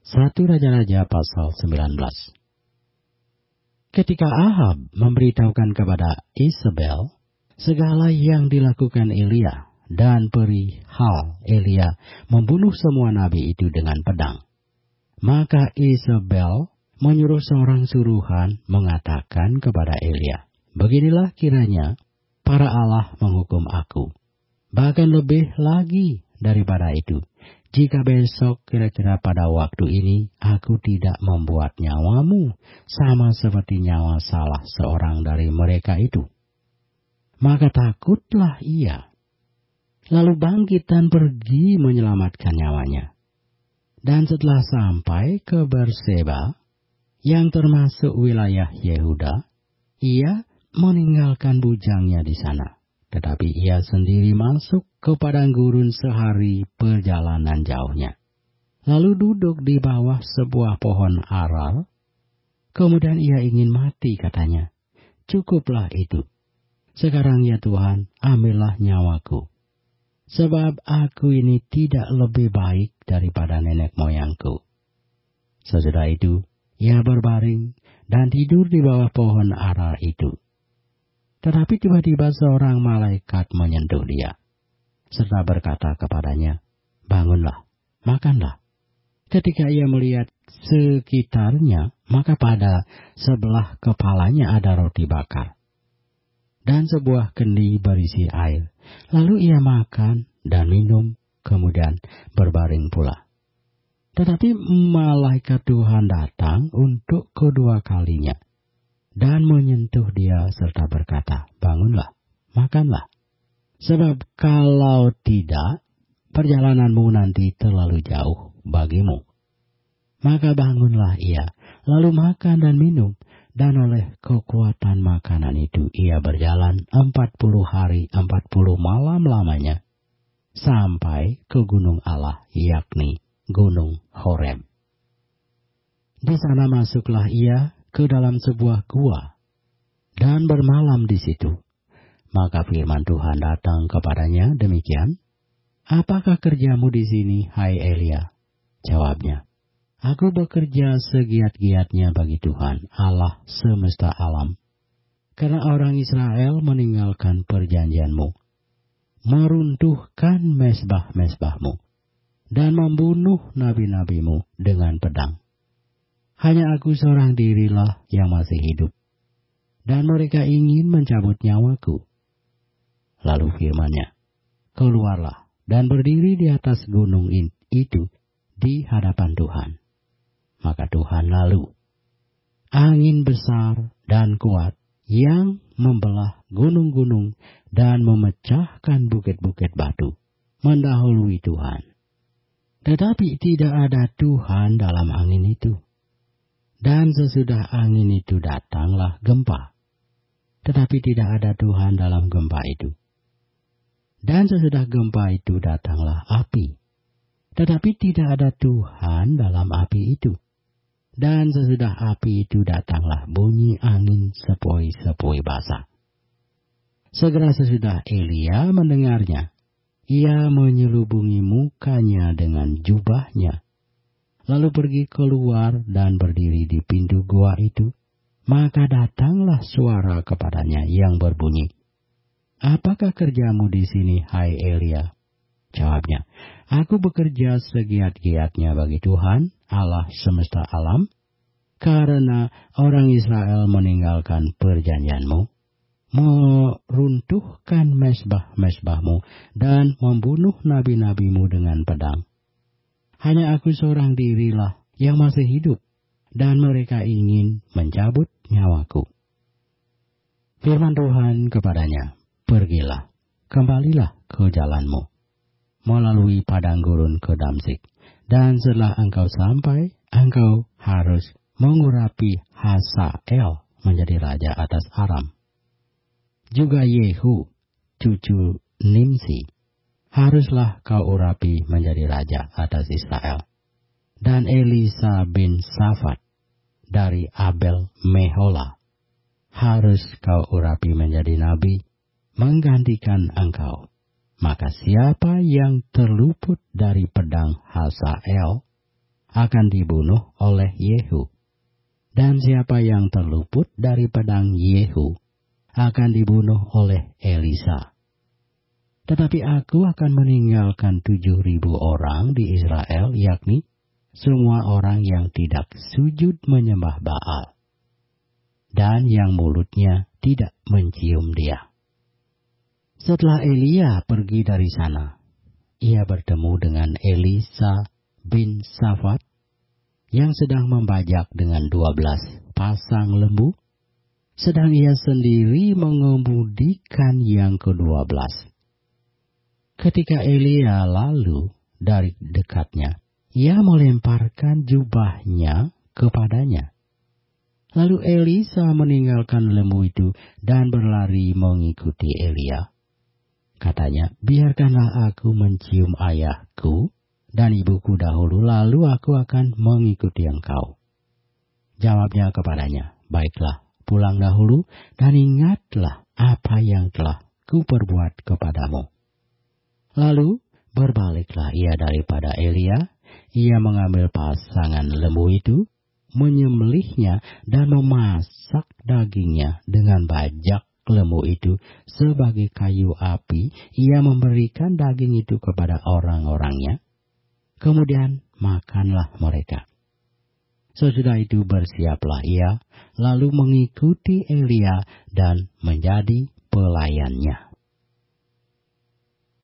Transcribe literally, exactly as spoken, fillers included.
satu Raja-Raja pasal sembilan belas. Ketika Ahab memberitahukan kepada Isabel segala yang dilakukan Elia dan perihal Elia membunuh semua nabi itu dengan pedang, maka Isabel menyuruh seorang suruhan mengatakan kepada Elia, "Beginilah kiranya para Allah menghukum aku, bahkan lebih lagi daripada itu, jika besok kira-kira pada waktu ini aku tidak membuat nyawamu sama seperti nyawa salah seorang dari mereka itu." Maka takutlah ia, lalu bangkit dan pergi menyelamatkan nyawanya. Dan setelah sampai ke Berseba, yang termasuk wilayah Yehuda, ia meninggalkan bujangnya di sana. Tetapi ia sendiri masuk ke padang gurun sehari perjalanan jauhnya. Lalu duduk di bawah sebuah pohon aral. Kemudian ia ingin mati, katanya. "Cukuplah itu. Sekarang ya Tuhan, ambillah nyawaku. Sebab aku ini tidak lebih baik daripada nenek moyangku." Sesudah itu, ia berbaring dan tidur di bawah pohon ara itu. Tetapi tiba-tiba seorang malaikat menyentuh dia, serta berkata kepadanya, "Bangunlah, makanlah." Ketika ia melihat sekitarnya, maka pada sebelah kepalanya ada roti bakar dan sebuah kendi berisi air. Lalu ia makan dan minum, kemudian berbaring pula. Tetapi malaikat Tuhan datang untuk kedua kalinya dan menyentuh dia serta berkata, "Bangunlah, makanlah. Sebab kalau tidak, perjalananmu nanti terlalu jauh bagimu." Maka bangunlah ia, lalu makan dan minum, dan oleh kekuatan makanan itu ia berjalan empat puluh hari empat puluh malam lamanya, sampai ke gunung Allah, yakni Gunung Horeb. Di sana masuklah ia ke dalam sebuah gua dan bermalam di situ. Maka firman Tuhan datang kepadanya demikian, "Apakah kerjamu di sini, hai Elia?" Jawabnya, "Aku bekerja segiat-giatnya bagi Tuhan, Allah semesta alam, karena orang Israel meninggalkan perjanjianmu, meruntuhkan mezbah-mezbahmu, dan membunuh nabi-nabimu dengan pedang. Hanya aku seorang dirilah yang masih hidup, dan mereka ingin mencabut nyawaku." Lalu firman-Nya, "Keluarlah dan berdiri di atas gunung itu di hadapan Tuhan." Maka Tuhan lalu, angin besar dan kuat yang membelah gunung-gunung dan memecahkan bukit-bukit batu mendahului Tuhan. Tetapi tidak ada Tuhan dalam angin itu. Dan sesudah angin itu datanglah gempa. Tetapi tidak ada Tuhan dalam gempa itu. Dan sesudah gempa itu datanglah api. Tetapi tidak ada Tuhan dalam api itu. Dan sesudah api itu datanglah bunyi angin sepoi-sepoi basah. Segera sesudah Elia mendengarnya, ia menyelubungi mukanya dengan jubahnya, lalu pergi keluar dan berdiri di pintu gua itu. Maka datanglah suara kepadanya yang berbunyi, "Apakah kerjamu di sini, hai Elia?" Jawabnya, "Aku bekerja segiat-giatnya bagi Tuhan, Allah semesta alam, karena orang Israel meninggalkan perjanjianmu, meruntuhkan mezbah-mezbahmu, dan membunuh nabi-nabimu dengan pedang. Hanya aku seorang dirilah yang masih hidup, dan mereka ingin mencabut nyawaku." Firman Tuhan kepadanya, "Pergilah, kembalilah ke jalanmu, melalui padang gurun ke Damsyik, dan setelah engkau sampai, engkau harus mengurapi Hazael menjadi raja atas Aram. Juga Yehu, cucu Nimsi, haruslah kau urapi menjadi raja atas Israel. Dan Elisa bin Safat dari Abel Mehola harus kau urapi menjadi nabi menggantikan engkau. Maka siapa yang terluput dari pedang Hazael akan dibunuh oleh Yehu. Dan siapa yang terluput dari pedang Yehu akan dibunuh oleh Elisa. Tetapi aku akan meninggalkan tujuh ribu orang di Israel, yakni semua orang yang tidak sujud menyembah Baal, dan yang mulutnya tidak mencium dia. Setelah Elia pergi dari sana, ia bertemu dengan Elisa bin Safat yang sedang membajak dengan dua belas pasang lembu, sedang ia sendiri mengemudikan yang kedua belas. Ketika Elia lalu dari dekatnya, ia melemparkan jubahnya kepadanya. Lalu Elisa meninggalkan lembu itu dan berlari mengikuti Elia. Katanya, biarkanlah aku mencium ayahku dan ibuku dahulu, lalu aku akan mengikuti engkau. Jawabnya kepadanya, baiklah, pulang dahulu dan ingatlah apa yang telah kuperbuat kepadamu. Lalu berbaliklah ia daripada Elia, ia mengambil pasangan lembu itu, menyembelihnya dan memasak dagingnya dengan bajak lembu itu sebagai kayu api. Ia memberikan daging itu kepada orang-orangnya. Kemudian makanlah mereka. Sesudah itu bersiaplah ia, lalu mengikuti Elia dan menjadi pelayannya.